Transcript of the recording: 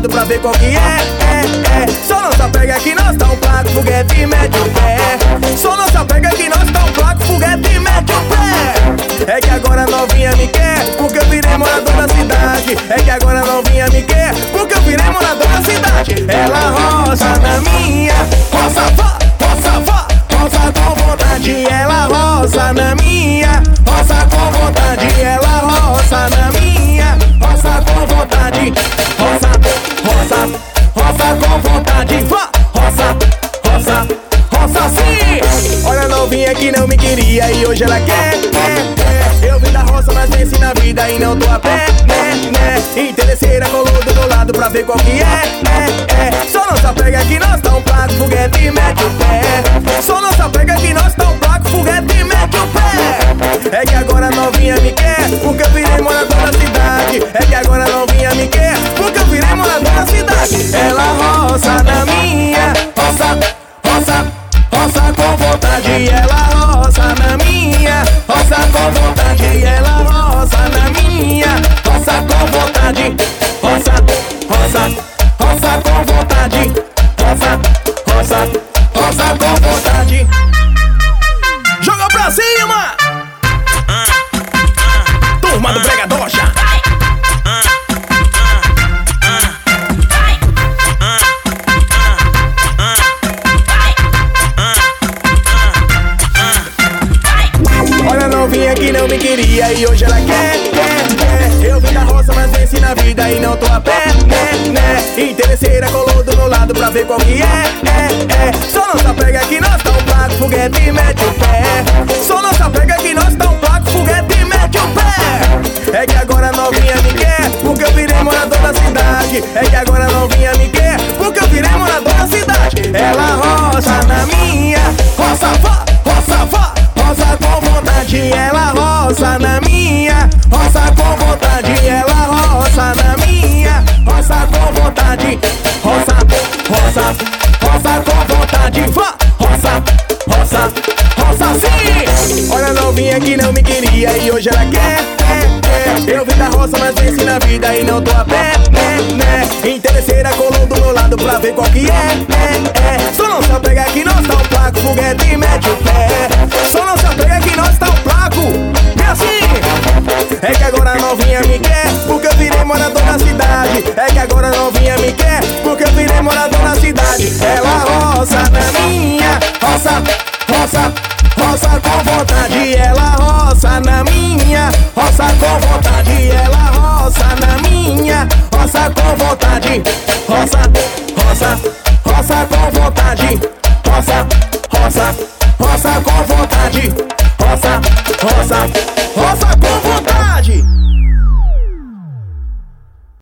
lado pra ver qual que é. Só não se apega que nós tá um placo, foguete e mete o pé. Só não se apega que nós tá um placo, foguete e mete o pé. É que agora a novinha me quer, porque eu virei morador da cidade. É que agora a novinha me quer, porque eu virei morador da cidade. Ela roça na minha, roça vó, roça vó, roça com vontade. Ela roça na minha, roça com vontade. Ela roça na minha, roça com vontade. Roça, roça, roça com vontade. Vó, roça, roça, roça sim. Olha a novinha que não me queria e hoje ela quer. Eu vim da roça, mas venci na vida e não tô a pé, né. Interesseira colou do meu lado pra ver qual que é. Só não se apega que nós tá um placo, foguete e mete o pé. Só não se apega que nós tá um placo, foguete e mete o pé. É que agora a novinha me quer, porque eu virei morador da cidade. É que agora a novinha me quer, porque eu virei morador da cidade. Ela roça na minha, roça, roça, roça com vontade. Ela roça na minha, roça com vontade. Ela roça na minha, roça com vontade. Roça, roça, roça com vontade. Roça, roça, roça com vontade. Joga pra cima! Turma do Brega Doxa. Olha a novinha que não me queria e hoje ela quer. Eu vim da roça, mas venci na vida e não tô a pé, né. Interesseira colou do meu lado pra ver qual que é. Só não se apega que nós tá um placo, foguete e mete o pé. Só não se apega que nós tá um placo, foguete e mete o pé. É que agora a novinha me quer, porque eu virei morador da cidade. É que agora a novinha me quer, porque eu virei morador da cidade. Ela roça na minha, roça vó, roça vó, roça com vontade. Ela roça na minha, roça com vontade. Ela roça na minha, roça com vontade. Roça, roça, roça com vontade. Vó, roça, roça, roça sim. Olha a novinha que não me queria e hoje ela quer. Eu vim da roça, mas venci na vida e não tô a pé, né. Interesseira colou do meu lado pra ver qual que é. Só não se apega que nós tá um placo, foguete e mete o pé. Só não se apega que nós tá um placo, e assim. É que agora a novinha me quer, porque eu virei morador da cidade. É que agora a novinha me quer, porque eu virei morador da cidade. Ela roça na minha, roça, roça, roça com vontade. Ela roça na minha, roça com vontade. Ela roça na minha, roça com vontade. Roça, roça, roça com vontade. Roça, roça, roça com vontade. Roça, roça.